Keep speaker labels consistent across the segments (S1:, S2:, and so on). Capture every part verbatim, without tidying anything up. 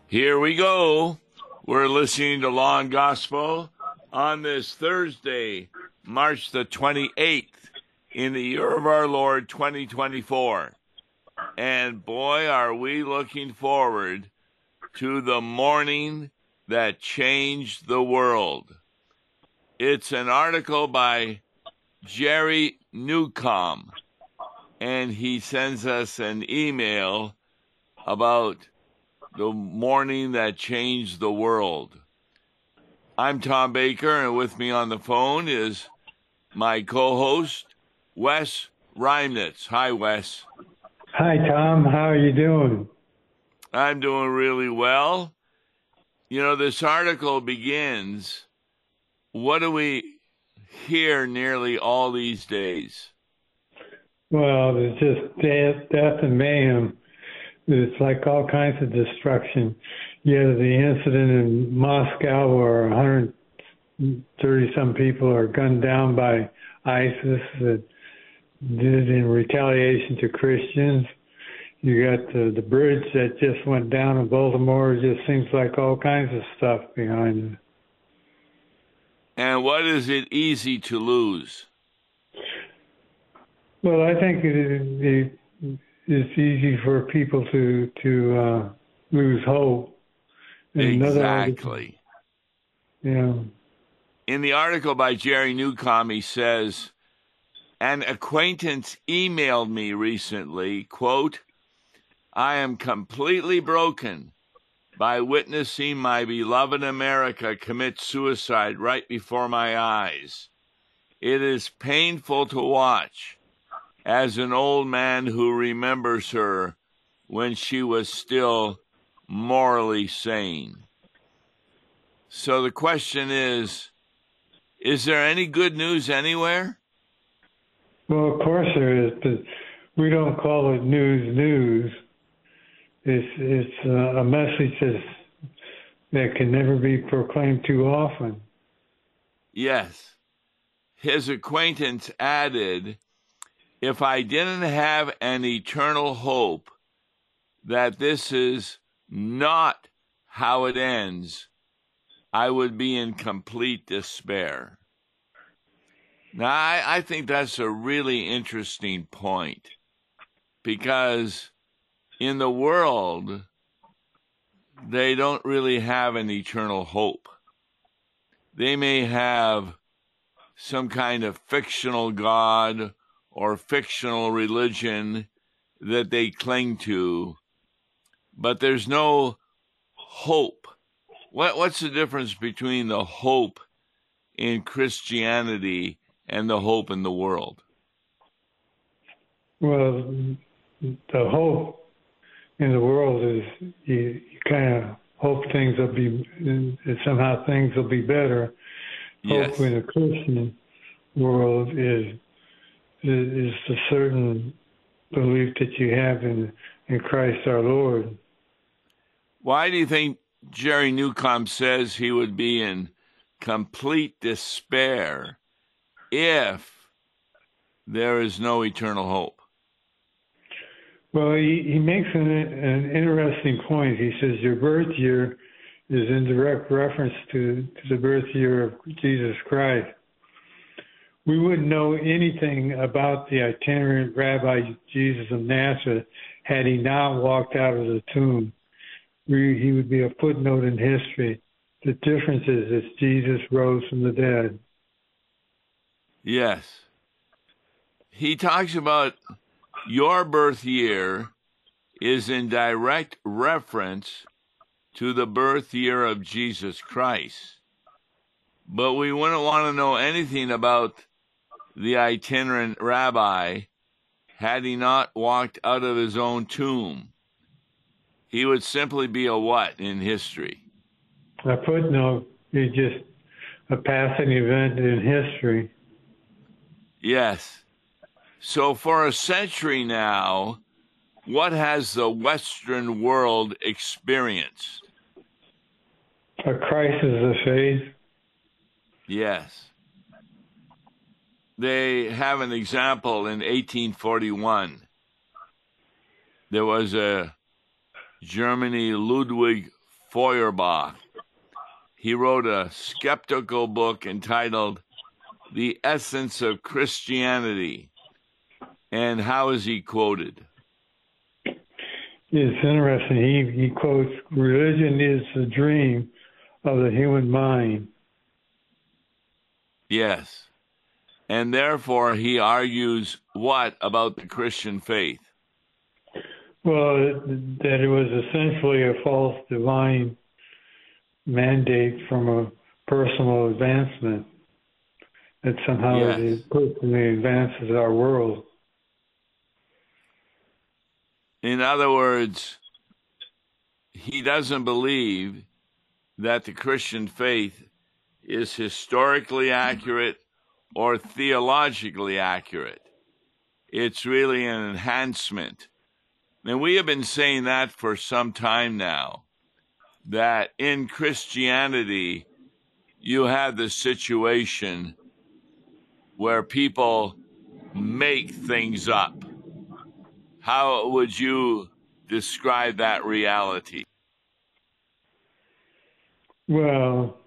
S1: Here we go. We're listening to Law and Gospel on this Thursday, March the twenty-eighth, in the year of our Lord, twenty twenty-four. And boy, are we looking forward to the morning that changed the world. It's an article by Jerry Newcomb, and he sends us an email about the morning that changed the world. I'm Tom Baker, and with me on the phone is my co-host, Wes Reimnitz. Hi, Wes.
S2: Hi, Tom. How are you doing?
S1: I'm doing really well. You know, this article begins, what do we hear nearly all these days?
S2: Well, there's just death, death and mayhem. It's like all kinds of destruction. You had the incident in Moscow where one hundred thirty some people are gunned down by ISIS that did in retaliation to Christians. You got the, the bridge that just went down in Baltimore. It just seems like all kinds of stuff behind it.
S1: And what is it easy to lose?
S2: Well, I think it, it, it's easy for people to to uh, lose hope. In
S1: exactly.
S2: Yeah.
S1: In the article by Jerry Newcomb, he says, an acquaintance emailed me recently, quote, I am completely broken by witnessing my beloved America commit suicide right before my eyes. It is painful to watch as an old man who remembers her when she was still morally sane. So the question is, is there any good news anywhere?
S2: Well, of course there is, but we don't call it news news. It's, it's a message that's, that can never be proclaimed too often.
S1: Yes. His acquaintance added, if I didn't have an eternal hope that this is not how it ends, I would be in complete despair. Now, I, I think that's a really interesting point, because in the world, they don't really have an eternal hope. They may have some kind of fictional God or fictional religion that they cling to, but there's no hope. What, what's the difference between the hope in Christianity and the hope in the world?
S2: Well, the hope in the world is you, you kind of hope things will be, somehow things will be better.
S1: Yes.
S2: Hope in the Christian world is is the certain belief that you have in in Christ our Lord.
S1: Why do you think Jerry Newcomb says he would be in complete despair if there is no eternal hope?
S2: Well, he, he makes an, an interesting point. He says your birth year is in direct reference to, to the birth year of Jesus Christ. We wouldn't know anything about the itinerant Rabbi Jesus of Nazareth had he not walked out of the tomb. We, he would be a footnote in history. The difference is that Jesus rose from the dead.
S1: Yes. He talks about your birth year is in direct reference to the birth year of Jesus Christ. But we wouldn't want to know anything about the itinerant rabbi had he not walked out of his own tomb. He would simply be a what in history?
S2: A footnote. He's just a passing event in history.
S1: Yes. So for a century now, what has the Western world experienced?
S2: A crisis of faith.
S1: Yes. They have an example in eighteen forty-one. There was a Germany Ludwig Feuerbach. He wrote a skeptical book entitled The Essence of Christianity. And how is he quoted?
S2: It's interesting. He, he quotes, "Religion is the dream of the human mind."
S1: Yes. And therefore, he argues what about the Christian faith?
S2: Well, that it was essentially a false divine mandate from a personal advancement, that somehow
S1: Yes.
S2: it personally advances our world.
S1: In other words, he doesn't believe that the Christian faith is historically accurate or theologically accurate. It's really an enhancement. And we have been saying that for some time now, that in Christianity, you have the situation where people make things up. How would you describe that reality?
S2: Well,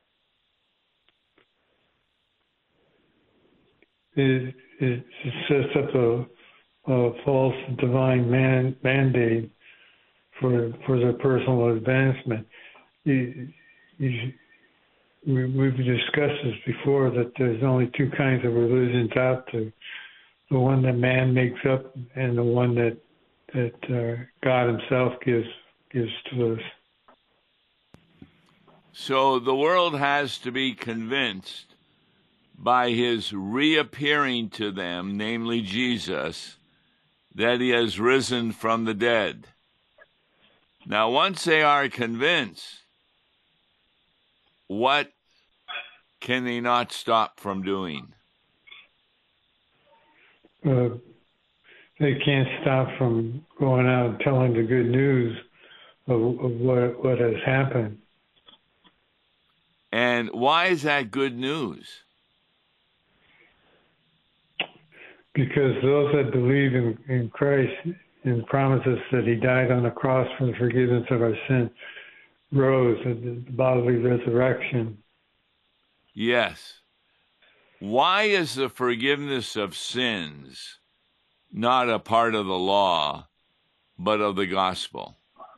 S2: it, it sets up a, a false divine man, mandate for for their personal advancement. You, you, we, we've discussed this before, that there's only two kinds of religions out there: the one that man makes up, and the one that that uh, God Himself gives gives to us.
S1: So the world has to be convinced by His reappearing to them, namely Jesus, that He has risen from the dead. Now, once they are convinced, what can they not stop from doing?
S2: Uh, they can't stop from going out and telling the good news of, of what what has happened.
S1: And why is that good news?
S2: Because those that believe in, in Christ and promises that He died on the cross for the forgiveness of our sin, rose at the bodily resurrection.
S1: Yes. Why is the forgiveness of sins not a part of the law, but of the gospel?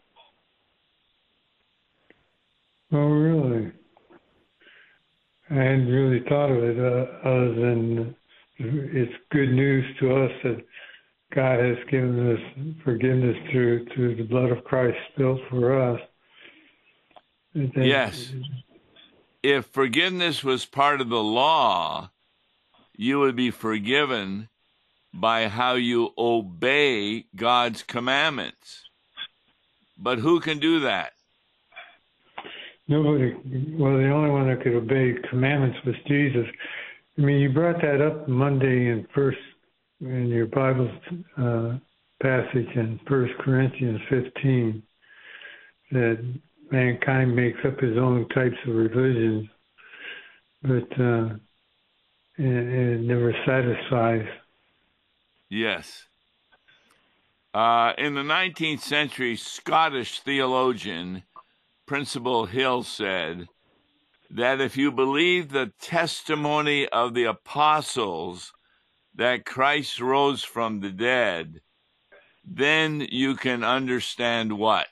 S2: Oh, really? I hadn't really thought of it uh, other than it's good news to us that God has given us forgiveness through through the blood of Christ spilled for us. That,
S1: Yes. If forgiveness was part of the law, you would be forgiven by how you obey God's commandments. But who can do that?
S2: Nobody. Well, the only one that could obey commandments was Jesus. I mean, you brought that up Monday in first in your Bible uh, passage in First Corinthians fifteen, that mankind makes up his own types of religions, but uh, it, it never satisfies.
S1: Yes. Uh, in the nineteenth century, Scottish theologian Principal Hill said that if you believe the testimony of the apostles that Christ rose from the dead, then you can understand what?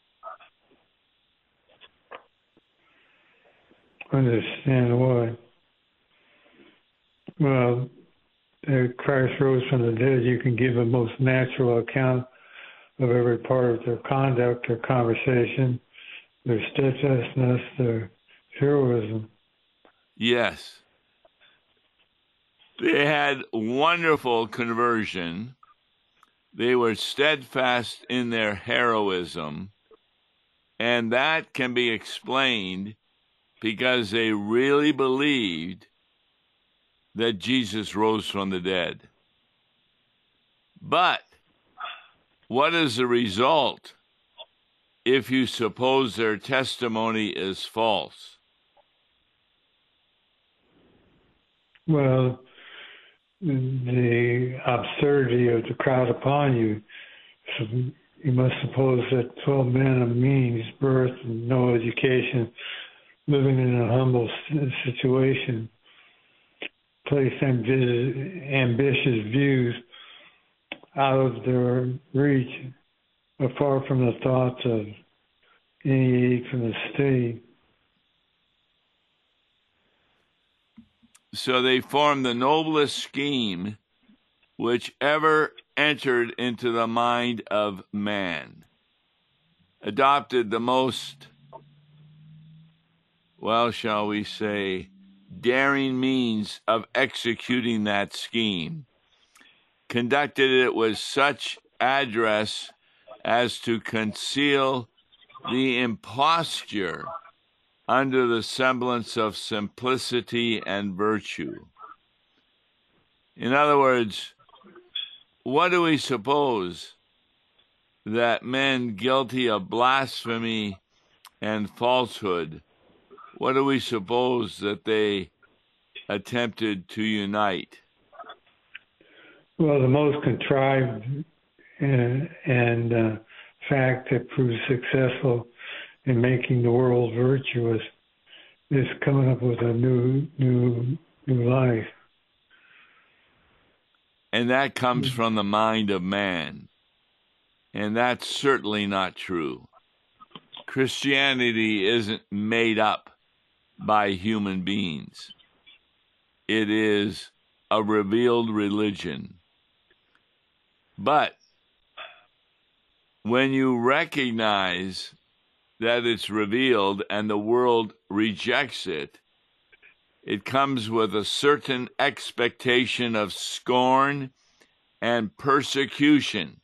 S2: Understand what? Well, if Christ rose from the dead, you can give a most natural account of every part of their conduct, their conversation, their steadfastness, their heroism.
S1: Yes. They had wonderful conversion. They were steadfast in their heroism. And that can be explained because they really believed that Jesus rose from the dead. But what is the result if you suppose their testimony is false?
S2: Well, the absurdity of the crowd upon you you must suppose that twelve men of means, birth, and no education, living in a humble situation, placed ambitious, ambitious views out of their reach, apart from the thoughts of any aid from the state.
S1: So they formed the noblest scheme which ever entered into the mind of man, adopted the most, well, shall we say, daring means of executing that scheme, conducted it with such address as to conceal the imposture under the semblance of simplicity and virtue. In other words, what do we suppose that men guilty of blasphemy and falsehood, what do we suppose that they attempted to unite?
S2: Well, the most contrived and, and uh, fact that proves successful in making the world virtuous is coming up with a new, new, new life.
S1: And that comes from the mind of man. And that's certainly not true. Christianity isn't made up by human beings. It is a revealed religion. But when you recognize that it's revealed and the world rejects it, it comes with a certain expectation of scorn and persecution.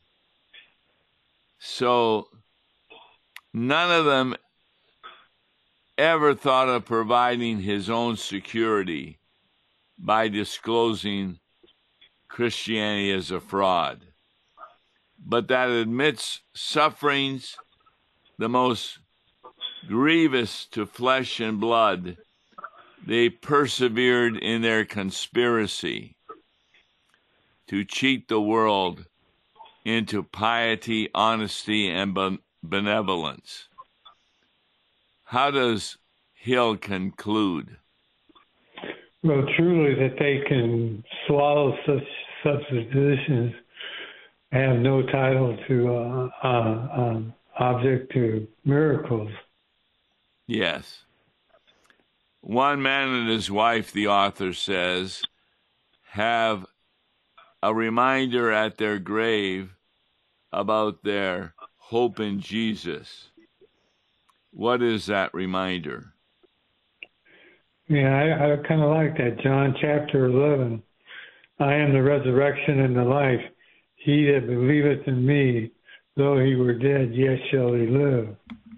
S1: So none of them ever thought of providing his own security by disclosing Christianity as a fraud, but that admits sufferings the most grievous to flesh and blood, they persevered in their conspiracy to cheat the world into piety, honesty, and benevolence. How does Hill conclude?
S2: Well, truly that they can swallow such suppositions, have no title to uh, uh, um, object to miracles.
S1: Yes. One man and his wife, the author says, have a reminder at their grave about their hope in Jesus. What is that reminder?
S2: Yeah, I, I kind of like that. John chapter eleven. I am the resurrection and the life. He that believeth in me, though he were dead, yet shall he live.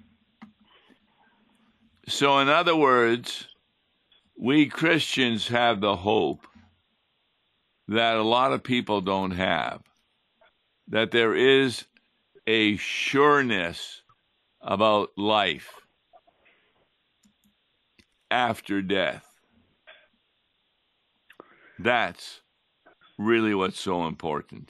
S1: So in other words, we Christians have the hope that a lot of people don't have, that there is a sureness about life after death. That's really what's so important.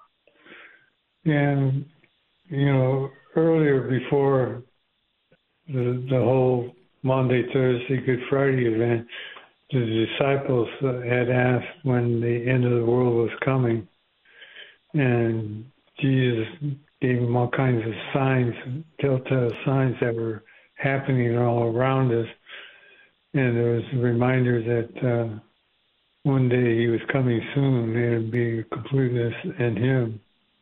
S2: And, you know, earlier before the, the whole Maundy, Thursday, Good Friday event, the disciples had asked when the end of the world was coming. And Jesus gave them all kinds of signs, telltale signs that were happening all around us. And there was a reminder that uh, one day he was coming soon. There would be completeness in him.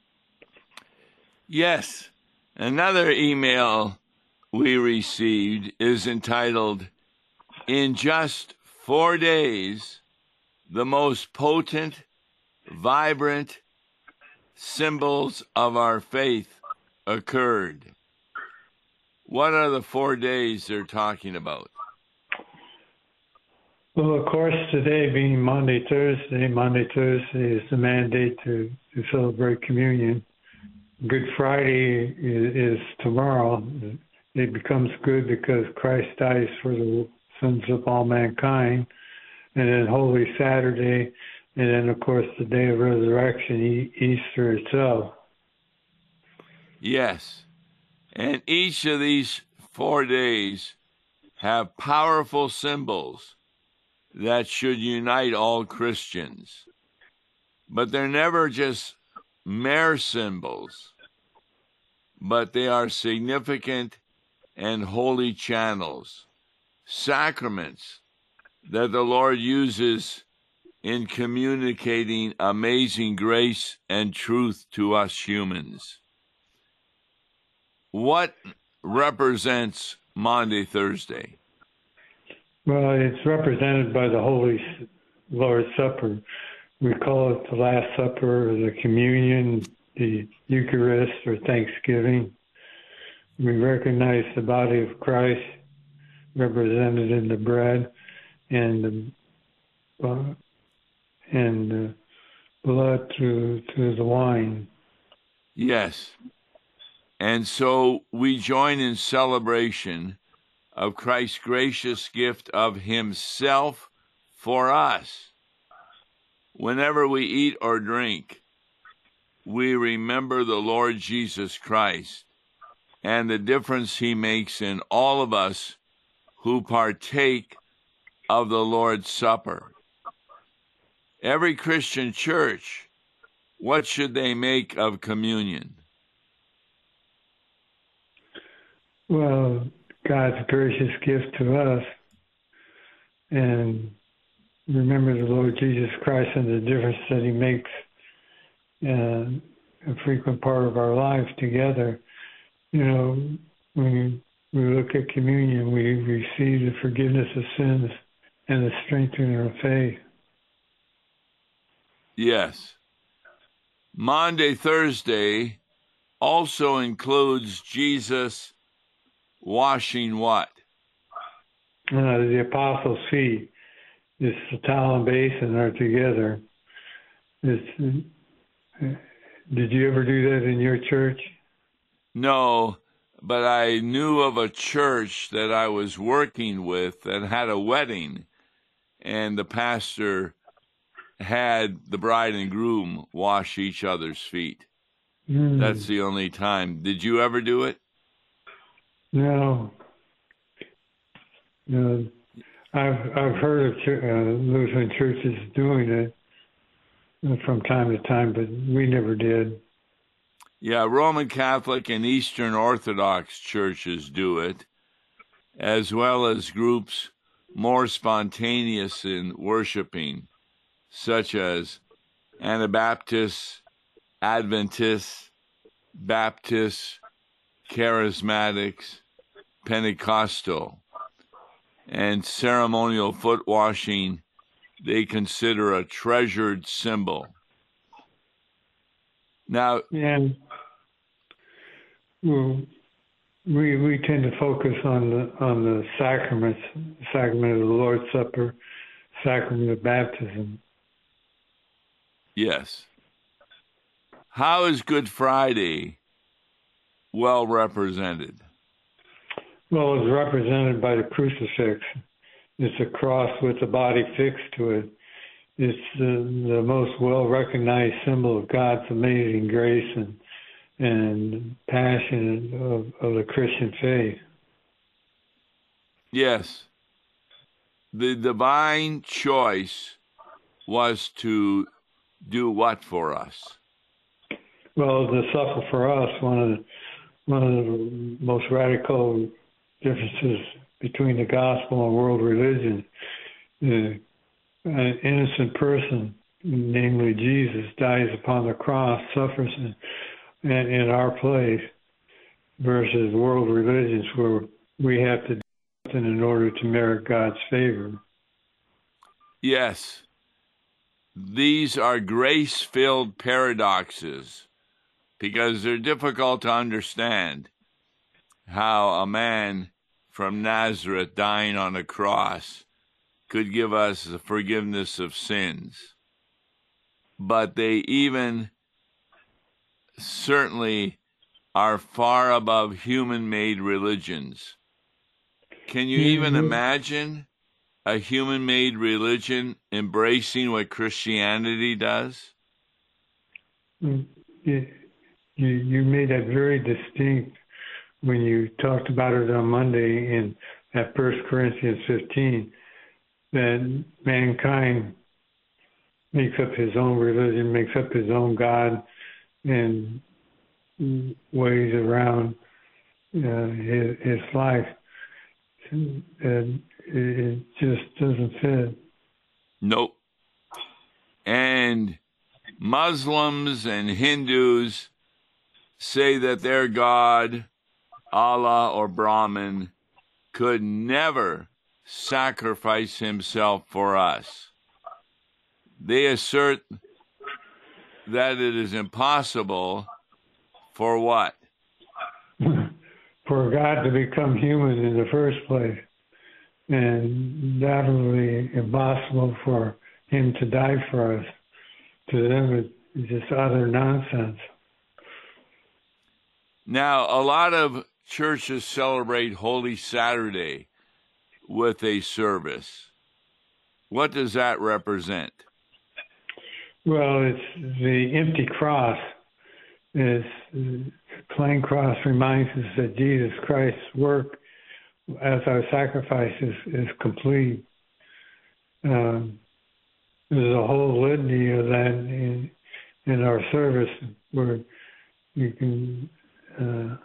S1: Yes. Another email we received is entitled, "In just four days, the most potent, vibrant symbols of our faith occurred." What are the four days they're talking about?
S2: Well, of course, today being Maundy, Thursday, Maundy, Thursday is the mandate to, to celebrate communion. Good Friday is, is tomorrow. It becomes good because Christ dies for the sins of all mankind. And then Holy Saturday, and then, of course, the day of resurrection, Easter itself.
S1: Yes. And each of these four days have powerful symbols that should unite all Christians. But they're never just mere symbols, but they are significant and holy channels, sacraments that the Lord uses in communicating amazing grace and truth to us humans. What represents Maundy Thursday?
S2: Well, it's represented by the Holy Lord's Supper. We call it the Last Supper, or the Communion, the Eucharist, or Thanksgiving. We recognize the body of Christ represented in the bread and the, uh, and the blood through, through the wine.
S1: Yes. And so we join in celebration of Christ's gracious gift of himself for us. Whenever we eat or drink, we remember the Lord Jesus Christ and the difference he makes in all of us who partake of the Lord's Supper. Every Christian church, what should they make of communion?
S2: Well, God's gracious gift to us, and remember the Lord Jesus Christ and the difference that he makes uh, a frequent part of our life together. You know, when we look at communion, we receive the forgiveness of sins and the strengthening of faith.
S1: Yes. Maundy Thursday also includes Jesus washing what?
S2: Uh, the apostles' feet. It's the towel and basin are together. It's, uh, did you ever do that in your church?
S1: No, but I knew of a church that I was working with that had a wedding, and the pastor had the bride and groom wash each other's feet.
S2: Mm.
S1: That's the only time. Did you ever do it?
S2: No. No. I've I've heard of ch- uh, Lutheran churches doing it from time to time, but we never did.
S1: Yeah, Roman Catholic and Eastern Orthodox churches do it, as well as groups more spontaneous in worshiping, such as Anabaptists, Adventists, Baptists, Charismatics, Pentecostal, and ceremonial foot washing they consider a treasured symbol. Now,
S2: yeah, well, we we tend to focus on the on the sacraments, sacrament of the Lord's Supper, sacrament of baptism.
S1: Yes. How is Good Friday well represented?
S2: Well, it's represented by the crucifix. It's a cross with a body fixed to it. It's the, the most well-recognized symbol of God's amazing grace and and passion of, of the Christian faith.
S1: Yes. The divine choice was to do what for us?
S2: Well, to suffer for us, one of the, one of the most radical differences between the gospel and world religion. Uh, an innocent person, namely Jesus, dies upon the cross, suffers in, in, in our place, versus world religions where we have to do something in order to merit God's favor.
S1: Yes. These are grace-filled paradoxes because they're difficult to understand. How a man from Nazareth dying on a cross could give us the forgiveness of sins. But they even certainly are far above human-made religions. Can you mm-hmm. even imagine a human-made religion embracing what Christianity does?
S2: Yeah. you, you made that very distinct when you talked about it on Monday in at First Corinthians fifteen, that mankind makes up his own religion, makes up his own God, and ways around uh, his, his life. And it just doesn't fit.
S1: Nope. And Muslims and Hindus say that their God, Allah or Brahman, could never sacrifice himself for us. They assert that it is impossible for what?
S2: For God to become human in the first place, and definitely impossible for him to die for us. To them, it's just utter nonsense.
S1: Now, a lot of churches celebrate Holy Saturday with a service. What does that represent?
S2: Well, it's the empty cross. It's, the plain cross reminds us that Jesus Christ's work as our sacrifice is, is complete. Um, there's a whole litany of that in, in our service where you can, uh,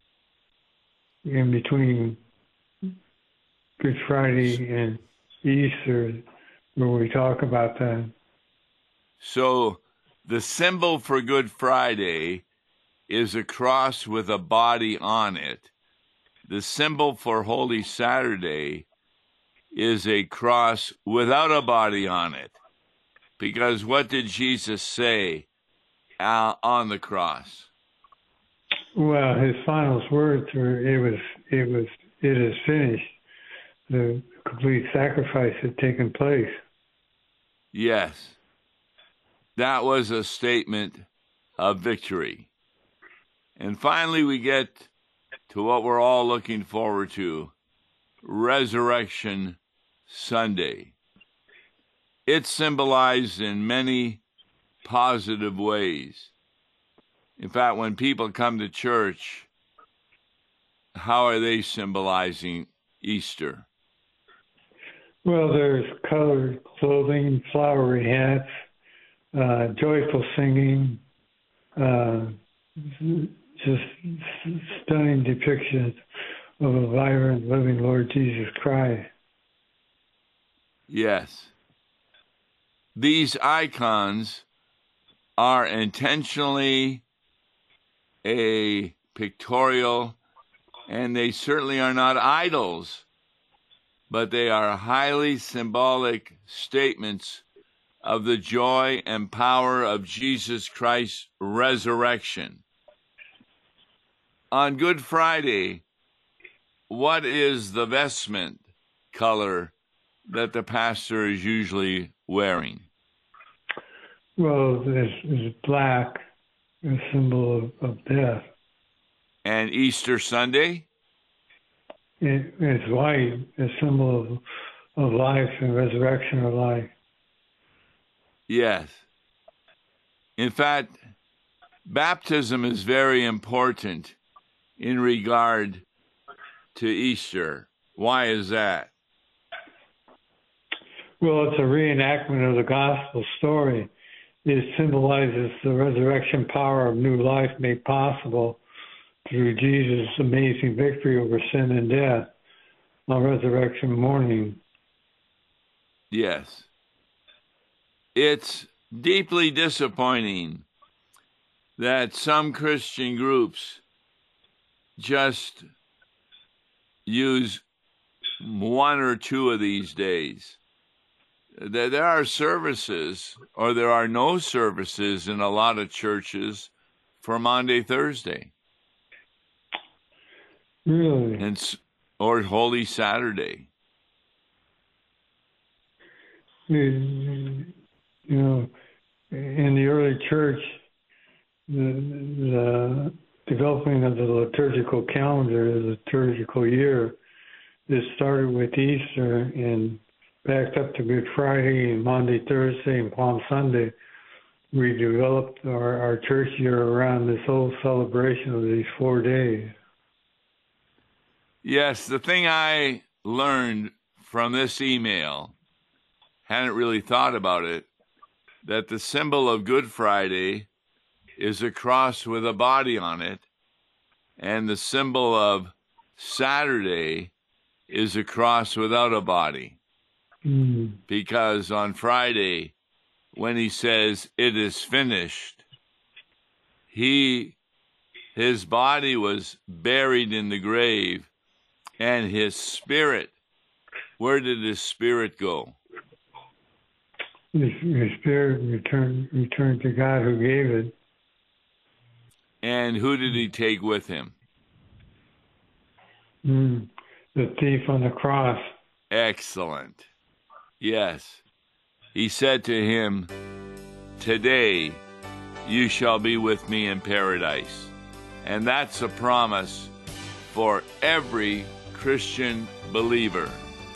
S2: in between Good Friday and Easter, where we talk about that.
S1: So the symbol for Good Friday is a cross with a body on it. The symbol for Holy Saturday is a cross without a body on it. Because what did Jesus say uh, on the cross?
S2: Well, his final words were, it was, it was, it is finished. The complete sacrifice had taken place.
S1: Yes. That was a statement of victory. And finally, we get to what we're all looking forward to, Resurrection Sunday. It's symbolized in many positive ways. In fact, when people come to church, how are they symbolizing Easter?
S2: Well, there's colored clothing, flowery hats, uh, joyful singing, uh, just stunning depictions of a vibrant, living Lord Jesus Christ.
S1: Yes. These icons are intentionally a pictorial, and they certainly are not idols, but they are highly symbolic statements of the joy and power of Jesus Christ's resurrection. On Good Friday, what is the vestment color that the pastor is usually wearing?
S2: Well, it's, it's black, a symbol of, of death.
S1: And Easter Sunday?
S2: It, it's white, a symbol of, of life and resurrection of life.
S1: Yes. In fact, baptism is very important in regard to Easter. Why is that?
S2: Well, it's a reenactment of the gospel story. It symbolizes the resurrection power of new life made possible through Jesus' amazing victory over sin and death on resurrection morning.
S1: Yes. It's deeply disappointing that some Christian groups just use one or two of these days. There are services, or there are no services in a lot of churches for Maundy, Thursday.
S2: Really?
S1: And, or Holy Saturday.
S2: You know, in the early church, the, the developing of the liturgical calendar, the liturgical year, it started with Easter and backed up to Good Friday and Maundy, Thursday, and Palm Sunday. we developed our, our church year around this whole celebration of these four days.
S1: Yes, the thing I learned from this email, hadn't really thought about it, that the symbol of Good Friday is a cross with a body on it, and the symbol of Saturday is a cross without a body.
S2: Mm.
S1: Because on Friday, when he says, it is finished, he, his body was buried in the grave, and his spirit, where did his spirit go?
S2: His, his spirit returned, returned to God who gave it.
S1: And who did he take with him?
S2: Mm. The thief on the cross.
S1: Excellent. Yes. He said to him, today you shall be with me in paradise. And that's a promise for every Christian believer.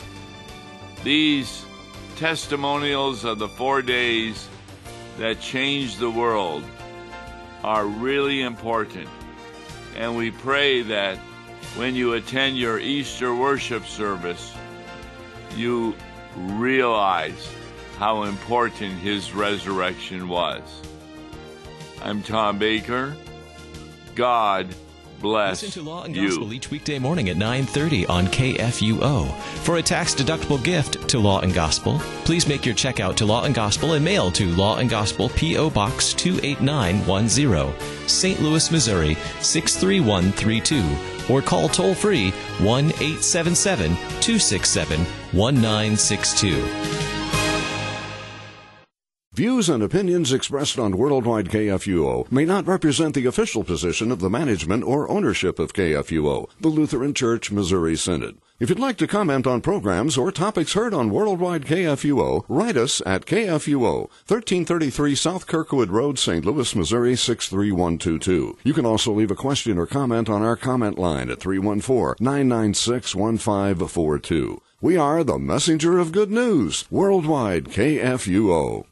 S1: These testimonials of the four days that changed the world are really important. And we pray that when you attend your Easter worship service, you realize how important his resurrection was. I'm Tom Baker. God bless
S3: Listen to Law and
S1: you.
S3: Gospel each weekday morning at nine thirty on K F U O. For a tax-deductible gift to Law and Gospel, please make your check out to Law and Gospel and mail to Law and Gospel, P O. Box two eight nine one zero, Saint Louis, Missouri six three one three two, or call toll-free one eight seven seven, two six seven, one nine six two.
S4: Views and opinions expressed on Worldwide K F U O may not represent the official position of the management or ownership of K F U O, the Lutheran Church Missouri Synod. If you'd like to comment on programs or topics heard on Worldwide K F U O, write us at K F U O, thirteen thirty-three South Kirkwood Road, Saint Louis, Missouri six three one two two. You can also leave a question or comment on our comment line at three one four, nine nine six, one five four two. We are the messenger of good news, Worldwide K F U O.